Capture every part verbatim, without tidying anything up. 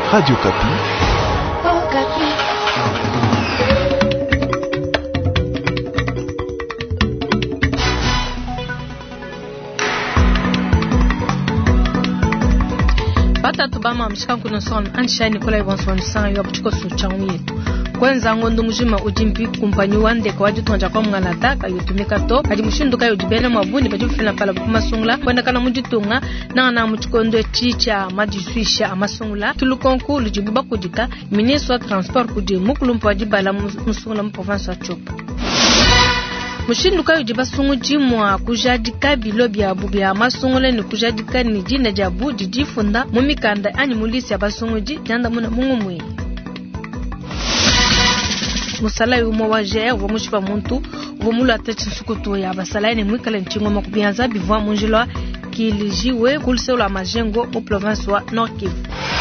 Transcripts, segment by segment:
Radio Kapi. Oh, Kapi. Pata tubama mshika kuna son anshani kula ibonso nsanga yo butiko suchangu yetu. Kwenza ngondo mujima ujimpi kumpanyi wande kwa waju tuanja kwa mngalata ka yutumika to kadi mushindu kayo jibele mabuni baju fina pala kumasungula kwenda kana mujitunga na na muchikondo chicha majiswisha amasungula tulukonku lujibuba kujika ministre wa transport kuje mukulumpa wajibala musungula mu province wa Chopo. Mushindu kayo jibasungu jimwa kujadika bilobi ya bubi ya masungule ni kujadika ni jina jabu jijifunda mumikanda ani mulisi ya basungu ji janda muna mungu mwe. Musala yumo waje wa mushipa muntu wa mulu atachi sukutu ya basala ni mwikale nchingo makubianza bivwa munjilwa kilijiwe kulse la majengo mu province wa Nord Kivu.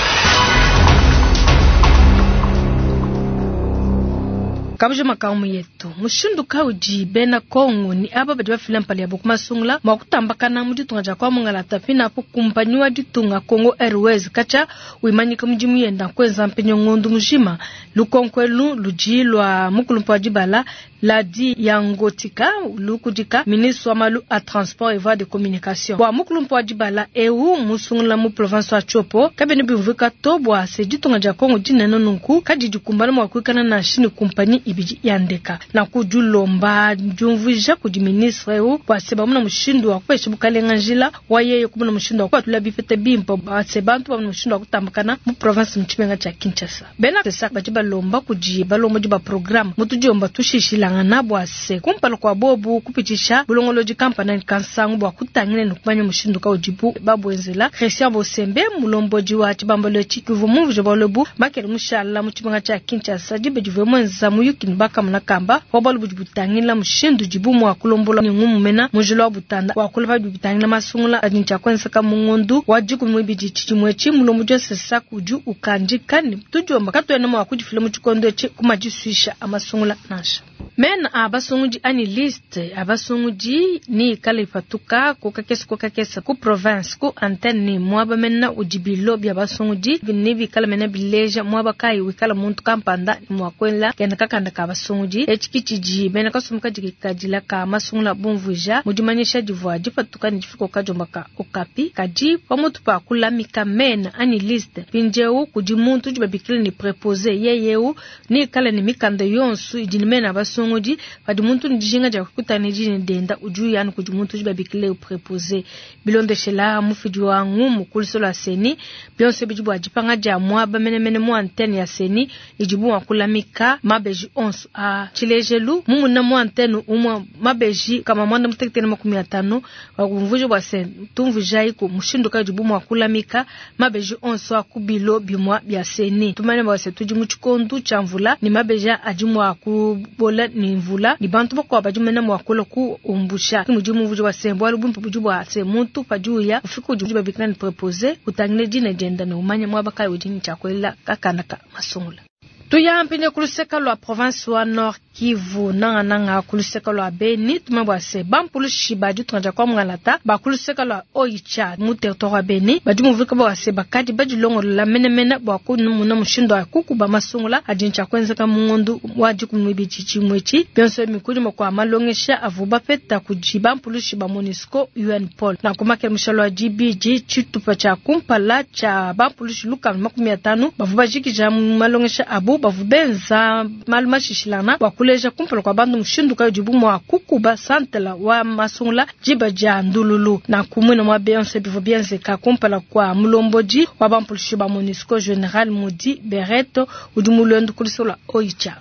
Kabuje makamu yetu mushindu kauji bena Kongo ni aba bajwa filam pali abukuma sungla makutambaka na muditunga kwa mungala tafina apo kumpanywa ditunga Congo Airways kacha uimanyika mjimu yenda kwenza mpenyo ngondu mjima lukonkwelu lujilwa mukulumpa jibala ladi yangotika lukudika ministre wa malu a transport et voies de communication wa mukulumpa jibala eu musungla mu province wa Chopo kabeni bivuka tobwa se ditunga ja Kongo jineno nunku kadiji kumbana mwakwikana na shini kumpani ibiji yandeka na kujulomba njumvija kuji ministre eu wa seba muna mushindu wa kweshe bukalenga njila wa yeye kumuna mushindu wa kwa tula bifete bimpo wa sebantu wa mushindu wa kutambakana mu province mchimenga cha Kinshasa bena tesa bajiba lomba kuji balomba jiba program mutujomba tushishila nabwa se kumpalo kwa bobu kupitisha bulongoloji kampana kansangu bwa kutangine nokubanya mushindu ka ujibu babwenzela Christian Bosembe mulomboji wa chibambalo chikivu muvuje balobu makere mushala muchimanga cha Kinshasa jibe jive mwenza muyukin baka munakamba wabalo bujibutangila mushindu jibumu wa kulombola nyumu mena mujilo butanda wa kulaba bujibutangila masungula ajincha kwensa ka mungondu wajiku mwibiji chichimwechi mulomboji sesa kuju ukanjikani tujomba katwena mwa kujifile muchikondo chi kumajiswisha amasungula nasha men abasunguji ani liste abasunguji ni kale patuka ko kakesa ko kakesa ku province ku antenne mwaba menna ujibilo bya basunguji binibi kala mena bileja mwaba kai wikala muntu kampanda mwakwela kenda kakanda ka basunguji echikichiji bena kasumuka jikajila ka masungula bonvuja mujimanyisha divwa jipatuka ni jifiko kajomba ka okapi kaji pamutu pa kulamika men ani liste pinjeu kujimuntu jibabikile ni preposer yeyeu ni kala ni mikanda yonsu ijinimena basunguji ngoji padi muntu njinga ja kutani jini denda uju yani kujumuntu jibabikile upreposer bilonde shela mufiju wangu mukulisola seni bionse bijibu ajipanga ja mwaba mene mene mu antenne ya seni ijibu wakulamika mabeji onze a chilejelu mumu na mu antenne umwa mabeji kama mwanda mutekitene makumi atano wakumvuju wa sen tumvujai ku mushindu ka ijibu wakulamika mabeji onze wa kubilo bimwa bya seni tumane bawase tujimu chikondu chamvula ni mabeja ajimwa kubola ni mvula ni bantu bako abajumena mwakolo ku umbusha mujimu vujo wa sembo alubumpu bujubu wa semuntu pajuya ufiku ujubu babikana ni preposer utangine jine jenda na umanya mwabaka ujini chakwela kakanaka masungula tuyampine kuluseka lwa province wa Nord Kivu nanga nanga kuluseka lwa Beni tumabwa se bampulu shibaju tunja kwa mngalata ba kuluseka lwa Oicha mu territoire wa Beni baju muvika ba se bakadi baju longo la menemena ba ku muna mushindo akuku ba masungula ajincha kwenza ka mungondu waji kumwibi chichimwechi bionso mikuri mko amalongesha avuba peta kujiba mpulu shiba Monisco U N Pol na kumake mshalo wa G B G chitupa cha kumpala cha bampulu shiluka makumi atano bavuba jiki ja malongesha abu bavubenza maluma shishilana wakuleja kumpala kwa bandu mshindu kayo jibumu wa kukuba santela wa masungula jiba ja ndululu na kumwina mwa beyonse bivu bienze ka kumpala kwa mulomboji wa bampulu shiba Monisco General Mudi Bereto ujumulu endu kulisola Oicha.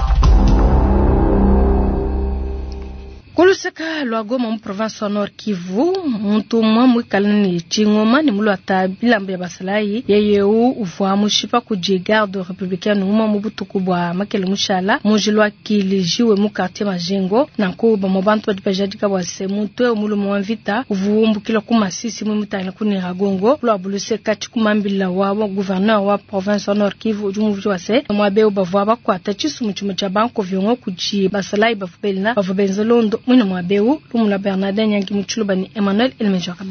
Kuluseka lwa Goma mu province wa Nord Kivu muntu mwa kalani chingoma ni mulu atabilambe basalayi yeyeu uvwa mushipa ku garde républicaine mu mubutu kubwa makele mushala mujilwa kilijiwe mu quartier majengo na ko ba mobantu badipajadika bwa semuntu mulu mwavita uvumbu kila kuma sisi mu mutane kuni ragongo lwa buluseka chikumambila wa gouverneur wa province wa Nord Kivu jumuvu wase mwabe ubavwa bakwata chisumu chuma cha banko vyongo kuji basalayi bafubelina bafubenza londo mwina mwabeu lumula Bernardin yangi mchulubani Emmanuel Elmejo Kabeti.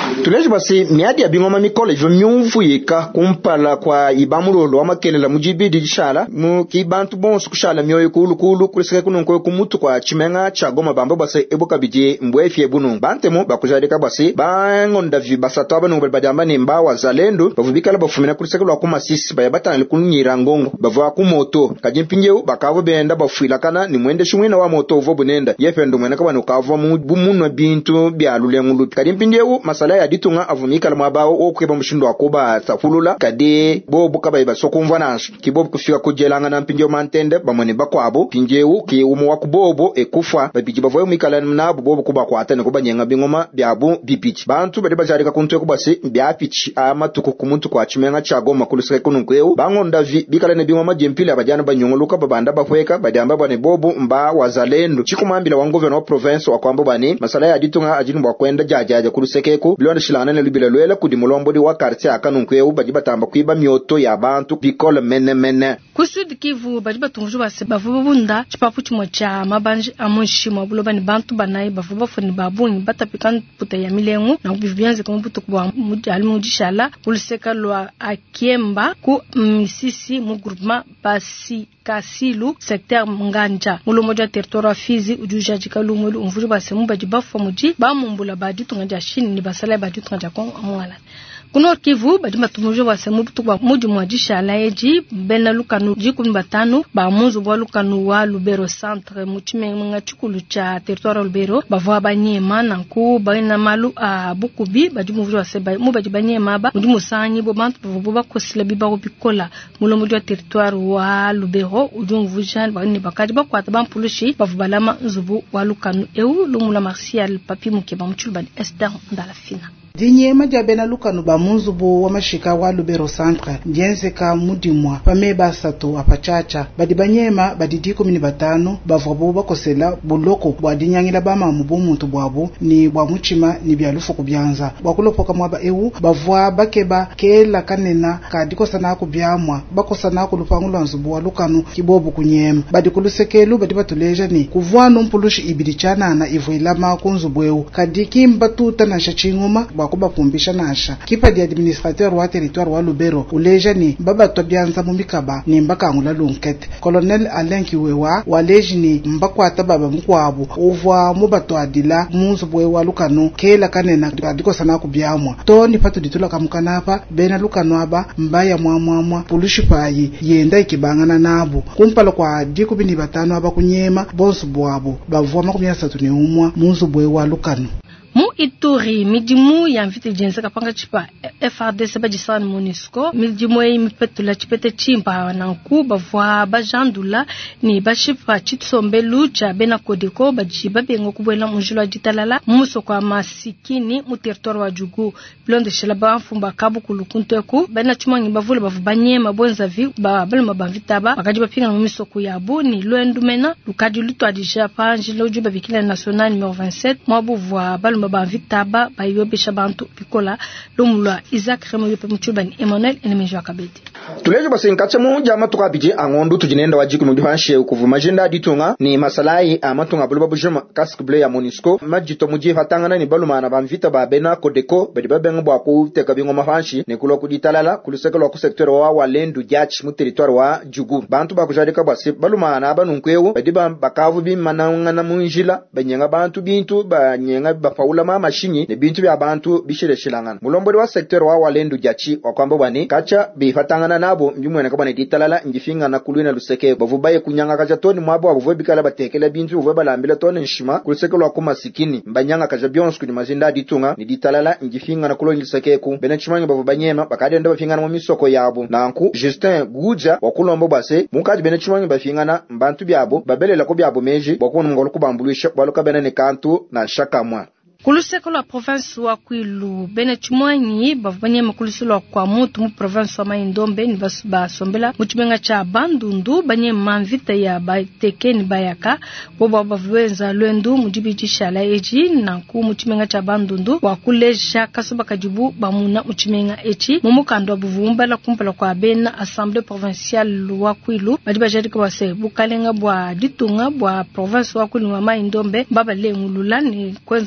Tuleje basi miadi ya bingoma mikole jo myumvu yeka kumpala kwa ibamulolo wa makelela mujibidi jishala mu kibantu bonsu kushala myoyo kulu kulu kulisika kunonko kumutu kwa chimenga cha Goma bambo basi ebuka bije mbwefi ebunu bantemo bakujadika basi bangonda vi basato abanu badamba nimba wazalendo bavubikala bafumina kulisika lwa kuma sisi bayabata likunyira ngongo bavwa ku moto kajimpinjeu bakavo benda bafuila kana ni mwende shumwena wa moto uvo bunenda yefendo mwena kabanu kavo mu bumunwa bintu byalulengulu kajimpinjeu masala ya ditunga avumika mabao okeba mushindo akoba tafulula kade bobu kabayeba sokumva naso kibobu kufika kujelanga na mpinjo mantende bamone bakwabo pinjeu ki umu wakubobo ekufa babiji bavoyo mikala nabo bobu kuba kwatane kuba nyenga bingoma byabu bipichi bantu bade bajarika kuntu kubase byapichi amatuko kumuntu kwa chimenga cha Goma kulusika kununkweu bangonda vi bikala ne bingoma jempile abajana banyongoluka babanda bakweka badamba bane bobu mba wazalendo chikumambila wa governor province wakwambo bane masala ya ditunga ajinu bakwenda jajaja kuluseke bilonda shilana ne lubila lwela kudi mulombo di wa quartier akanunkweu baji batamba kwiba myoto ya bantu bikole mene mene kusudi Kivu baji batunju base bavubunda chipapu chimo cha mabanji amushimo buloba ni bantu banayi bavuba funi babuni batapikan puta ya milengu na kubivianze kama puta kwa alimu jishala kuliseka lwa akiemba ku misisi mu groupement basi Kasilu secteur Nganja mulo moja territoire Fizi ujuja jikalu mwelu umvuju base mbaji bafa muji ba mumbula badi tungaja shini ni basala badi tungaja kwa amwala kuno Kivu badi matumujo base mubutu kwa muji mwajisha laeji bena lukanu jikumi batanu ba munzu bwa lukanu wa Lubero centre muchime nga chikulu cha territoire Lubero bavwa banyema nanku baina malu a bukubi badi muvujo base ba mubaji banyema ba muji musanyi bo bantu bo bakosila biba bikola mulo moja territoire wa Lubero ujungvujan ba ni bakaji bakwata bampulushi bavubalama nzubu walukanu eu lumula martial papi mukeba mchulbani Esther Ndalafina dinye majabena lukanu ba munzubu wa mashika wa Lubero centre ndienzeka mudimwa pameba sato apachacha badibanyema badidiko mini batano bavabo bakosela buloko bwa dinyangila bama mubu muntu bwabo ni bwa muchima ni byalufu kubyanza bakulopoka mwaba ewu bavwa bakeba kela kanena kadiko sana kubyamwa bakosana kulupangulwa nzubu wa lukanu kibobu kunyema badikulusekelu badibatuleja ni kuvwano mpulushi ibidichana na ivuilama kunzubweu kadiki mbatuta na shachinguma bakuba pumbisha nasha kipa di administrateur wa territoire wa Lubero uleja ni baba tobyanza mumikaba ni mbaka ngula lunket colonel Alain Kiwewa waleji ni mbakwata baba mkwabo uvwa mubato adila munzu bwe wa lukano kela kanena kadiko sana kubyamwa to ni patu ditula kamukanapa bena lukano aba mbaya mwamwamwa pulushi payi yenda ikibangana nabo kumpalo kwa diku bini batano aba kunyema bonsu bwabo bavwa makumya satu ni umwa munzu bwe wa lukano mu Ituri midimu ya mvite jenza kapanga chipa F R D C bajisana MONUSCO midimu yi mipetula chipete chimpa nanku bavwa bajandula ni bashipa chitsombelu cha bena kodeko bajiba bengo kubwela munjilo ajitalala muso kwa masikini mu territoire wa Jugu blonde shelaba mfumba kabu kulukunteku bena chumangi bavule bavubanye mabonza vi ba bale mabavitaba bakajiba pinga mu misoko yabo ni loendumena lukadi luto adija pa njilo juba bikila national numéro vingt-sept mwabuvwa bale maba vitaba bayobesha bantu pikola lumulwa Isaac Remo yope mchubani Emmanuel enemejo akabeti tuleje basi nkatse mu jama tukabije angondu tujinenda wajiku mu difanshe ukuvuma jenda ditunga ni masalai amatunga buluba bujuma casque bleu ya MONUSCO majito muji fatangana ni balumana bamvita ba bena kodeko bedi babengo bwa ku teka bingo mafanshi ne kulo kuditalala kuluseka ku secteur wa walendu jach mu territoire wa Jugu bantu bakujadika basi balumana abanunkwewo bedi bakavu bi mananga na munjila banyenga bantu bintu banyenga bafaula ma mashinyi ne bintu bya bantu bishire shilangana mulombo wa secteur wa walendu jachi wakwambo bani kacha bifatangana nabo njumwe kabane ditalala njifinga na kulwina luseke bavubaye kunyanga kacha toni mwabo abuvobikala batekela bintu uvuba lambila toni nshima kuluseke lwa kuma sikini mbanyanga kacha byonsu ni mazinda ditunga ni ditalala njifinga na kulwina luseke ku benachimanya bavubanyema bakade ndo bafingana mu misoko yabo nanku Justin Guja wakulombo base mukaji benachimanya bafingana mbantu byabo babelela ko byabo meji bakunu ngolo kubambulisha baluka benene kantu na shakamwa kuluseko la province wa Kwilu bene chimwanyi bavanye makulisilo kwa mutu mu province wa Maindombe ni basuba sombela muchimenga cha Bandundu banye manvita ya Batekeni Bayaka boba bavwenza lwendu mujibijisha la eji na ku muchimenga cha Bandundu wa kuleja kasuba kajibu bamuna muchimenga echi mumukando buvumba la kumpala kwa bena assemblée provinciale wa Kwilu badiba jarika wase bukalenga bwa ditunga bwa province wa Kwilu wa Maindombe baba lengulula ni kwenza mpinjo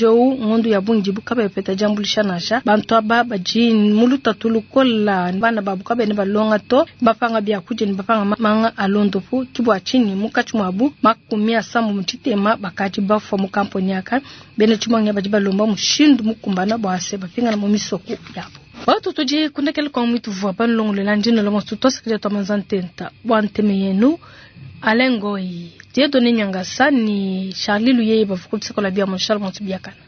jou ngondu ya bungi bukabe peta jambulisha nasha bantu aba bajin muluta tulukola bana babu kabe ne balonga to bapanga bya kuje ne bapanga manga alondo fu kibwa chini mukachumwabu makumia samu mutitema bakati bafo mu kamponi yaka bene chumanga bajiba lomba mushindu mukumbana bwase bafinga na mumisoko yabo watu tuje kundekele kwa mwitu vwa banlongo lelandino lomo tutosa kile to manzantenta bwanteme yenu alengoi tie doni nyanga sani Charlie luye bafuku psikola bia mon Charles Montibiakana